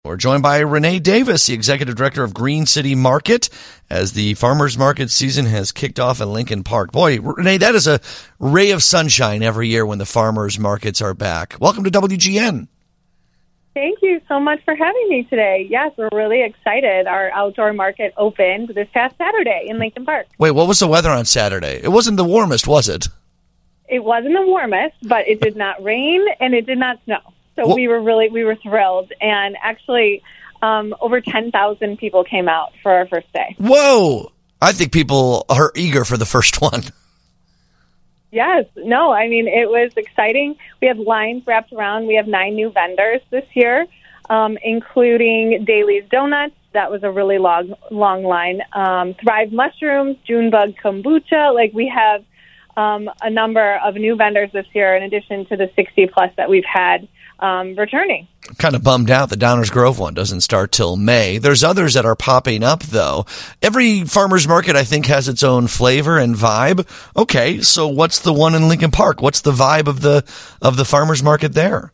We're joined by Renee Davis, the Executive Director of Green City Market, as the farmers market season has kicked off in Lincoln Park. Boy, Renee, that is a ray of sunshine every year when the farmers markets are back. Welcome to WGN. Thank you so much for having me today. Yes, we're really excited. Our outdoor market opened this past Saturday in Lincoln Park. Wait, what was the weather on Saturday? It wasn't the warmest, was it? It wasn't the warmest, but it did not rain and it did not snow. So we were thrilled. And actually, over 10,000 people came out for our first day. Whoa! I think people are eager for the first one. Yes. No, I mean, it was exciting. We have lines wrapped around. We have 9 new vendors this year, including Daly's Donuts. That was a really long line. Thrive Mushrooms, Junebug Kombucha. We have a number of new vendors this year in addition to the 60-plus that we've had returning. Kind of bummed out the Downers Grove one doesn't start till May. There's others that are popping up, though. Every farmer's market, I think, has its own flavor and vibe. Okay, so what's the one in Lincoln Park? What's the vibe of the farmer's market there?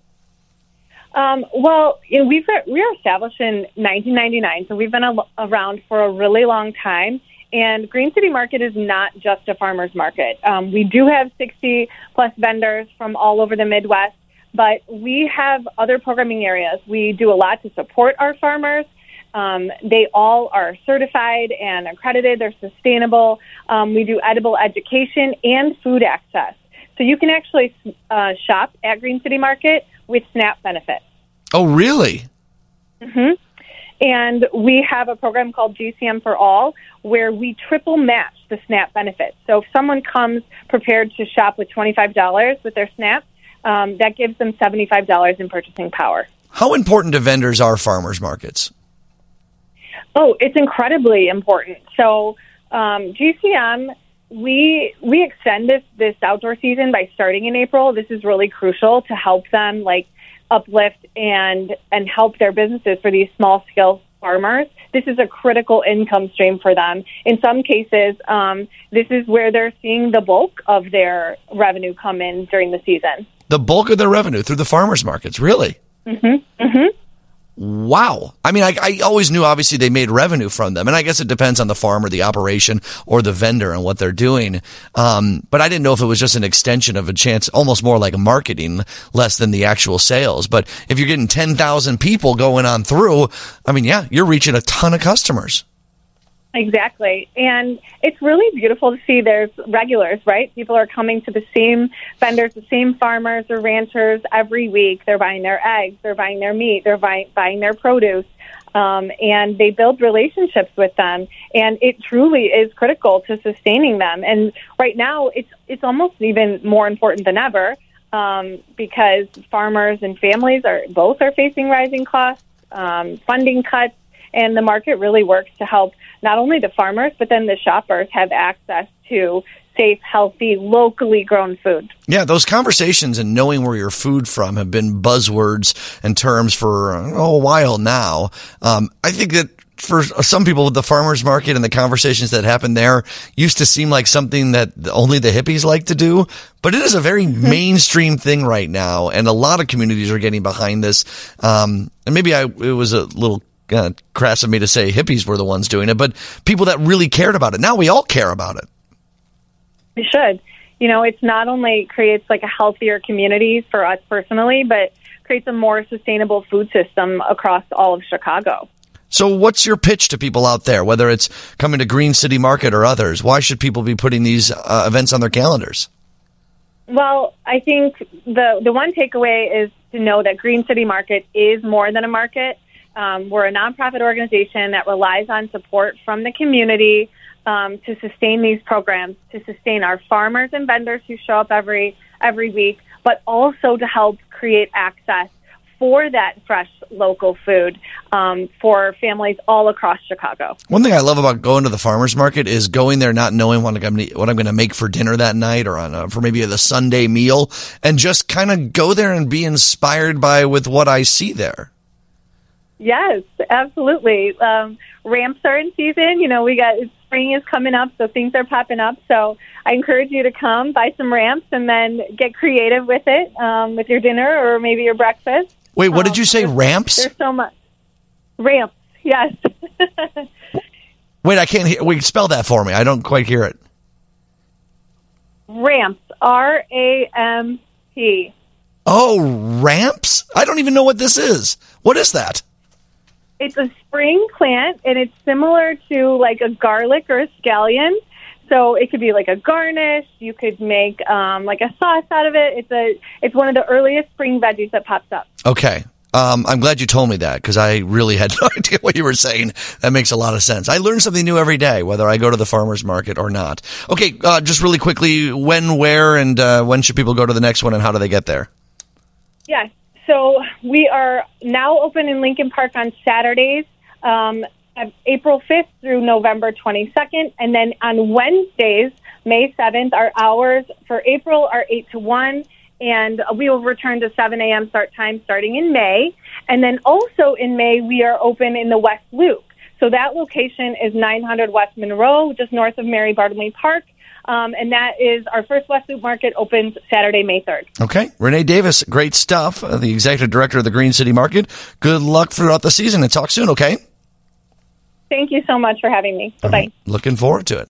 Well, we were established in 1999, so we've been around for a really long time. And Green City Market is not just a farmer's market. We do have 60-plus vendors from all over the Midwest. But we have other programming areas. We do a lot to support our farmers. They all are certified and accredited. They're sustainable. We do edible education and food access. So you can actually shop at Green City Market with SNAP benefits. Oh, really? Mm-hmm. And we have a program called GCM for All where we triple match the SNAP benefits. So if someone comes prepared to shop with $25 with their SNAP, that gives them $75 in purchasing power. How important to vendors are farmers markets? Oh, it's incredibly important. So GCM, we extend this outdoor season by starting in April. This is really crucial to help them uplift and help their businesses for these small scale farmers. This is a critical income stream for them. In some cases, this is where they're seeing the bulk of their revenue come in during the season. The bulk of their revenue through the farmers markets, really? Mm-hmm. Mm-hmm. Wow. I mean, I always knew, obviously, they made revenue from them. And I guess it depends on the farm or the operation or the vendor and what they're doing. But I didn't know if it was just an extension of a chance, almost more like marketing, less than the actual sales. But if you're getting 10,000 people going on through, I mean, yeah, you're reaching a ton of customers. Exactly. And it's really beautiful to see there's regulars, right? People are coming to the same vendors, the same farmers or ranchers every week. They're buying their eggs, they're buying their meat, they're buying their produce, and they build relationships with them. And it truly is critical to sustaining them. And right now, it's almost even more important than ever because farmers and families are facing rising costs, funding cuts, and the market really works to help not only the farmers, but then the shoppers have access to safe, healthy, locally grown food. Yeah, those conversations and knowing where your food from have been buzzwords and terms for a while now. I think that for some people, the farmers market and the conversations that happen there used to seem like something that only the hippies like to do, but it is a very mainstream thing right now, and a lot of communities are getting behind this. And maybe it was a little crass of me to say hippies were the ones doing it, but people that really cared about it. Now we all care about it. We should. It's not only creates a healthier community for us personally, but creates a more sustainable food system across all of Chicago. So what's your pitch to people out there, whether it's coming to Green City Market or others? Why should people be putting these events on their calendars? Well, I think the one takeaway is to know that Green City Market is more than a market. We're a nonprofit organization that relies on support from the community to sustain these programs, to sustain our farmers and vendors who show up every week, but also to help create access for that fresh local food for families all across Chicago. One thing I love about going to the farmers market is going there not knowing what I'm going to make for dinner that night or for maybe the Sunday meal, and just kind of go there and be inspired with what I see there. Yes, absolutely. Ramps are in season. Spring is coming up, so things are popping up. So I encourage you to come, buy some ramps, and then get creative with it with your dinner or maybe your breakfast. Wait, what did you say, ramps? There's so much. Ramps, yes. Wait, I can't hear. Wait, spell that for me. I don't quite hear it. Ramps, R-A-M-P. Oh, ramps? I don't even know what this is. What is that? It's a spring plant, and it's similar to like a garlic or a scallion. So it could be like a garnish. You could make like a sauce out of it. It's one of the earliest spring veggies that pops up. Okay. I'm glad you told me that because I really had no idea what you were saying. That makes a lot of sense. I learn something new every day, whether I go to the farmer's market or not. Okay, just really quickly, when, where, and when should people go to the next one, and how do they get there? Yes. So we are now open in Lincoln Park on Saturdays, April 5th through November 22nd. And then on Wednesdays, May 7th, our hours for April are 8 to 1. And we will return to 7 a.m. start time starting in May. And then also in May, we are open in the West Loop. So that location is 900 West Monroe, just north of Mary Bartlemy Park. And that is our first West Loop Market, opens Saturday, May 3rd. Okay. Renee Davis, great stuff. The executive director of the Green City Market. Good luck throughout the season, and talk soon, okay? Thank you so much for having me. Bye-bye. Looking forward to it.